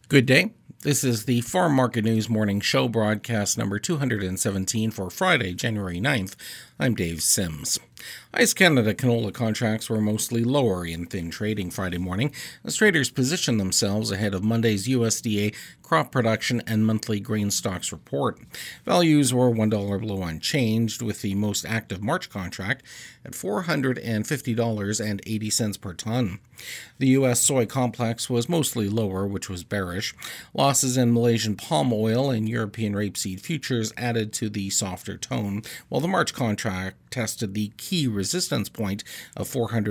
Good day. This is the Farm Market News Morning Show, broadcast number 217 for Friday, January 9th. I'm Dave Sims. ICE Canada canola contracts were mostly lower in thin trading Friday morning as traders positioned themselves ahead of Monday's USDA crop production and monthly grain stocks report. Values were $1 below unchanged, with the most active March contract at $450.80 per ton. The U.S. soy complex was mostly lower, which was bearish. Losses in Malaysian palm oil and European rapeseed futures added to the softer tone, while the March contract tested the key resistance point of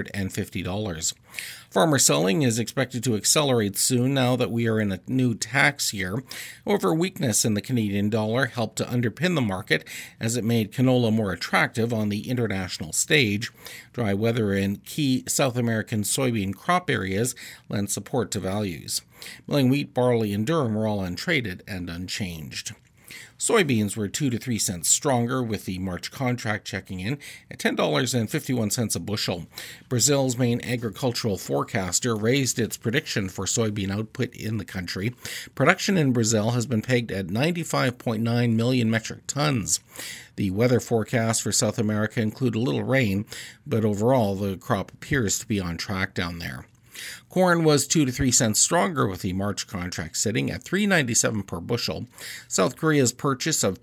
$450. Farmer selling is expected to accelerate soon now that we are in a new tax year. However, weakness in the Canadian dollar helped to underpin the market as it made canola more attractive on the international stage. Dry weather in key South American soybean crop areas lent support to values. Milling wheat, barley, and durum were all untraded and unchanged. Soybeans were 2 to 3 cents stronger, with the March contract checking in at $10.51 a bushel. Brazil's main agricultural forecaster raised its prediction for soybean output in the country. Production in Brazil has been pegged at 95.9 million metric tons. The weather forecasts for South America include a little rain, but overall the crop appears to be on track down there. Corn was 2 to 3 cents stronger, with the March contract sitting at $3.97 per bushel. South Korea's purchase of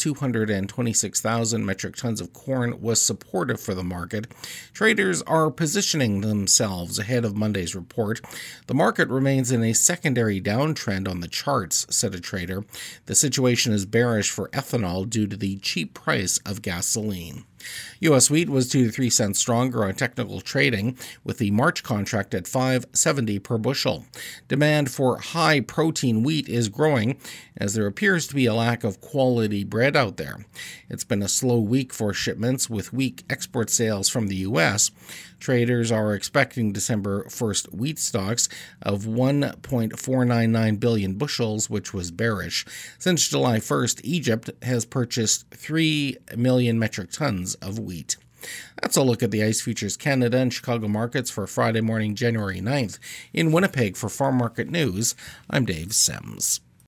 226,000 metric tons of corn was supportive for the market. Traders are positioning themselves ahead of Monday's report. The market remains in a secondary downtrend on the charts, said a trader. The situation is bearish for ethanol due to the cheap price of gasoline. U.S. wheat was 2 to 3 cents stronger on technical trading, with the March contract at $5.70 per bushel. Demand for high-protein wheat is growing as there appears to be a lack of quality bread out there. It's been a slow week for shipments, with weak export sales from the U.S. Traders are expecting December 1st wheat stocks of 1.499 billion bushels, which was bearish. Since July 1st, Egypt has purchased 3 million metric tons of wheat. That's a look at the ICE Futures Canada and Chicago markets for Friday morning, January 9th. In Winnipeg for Farm Market News, I'm Dave Sims.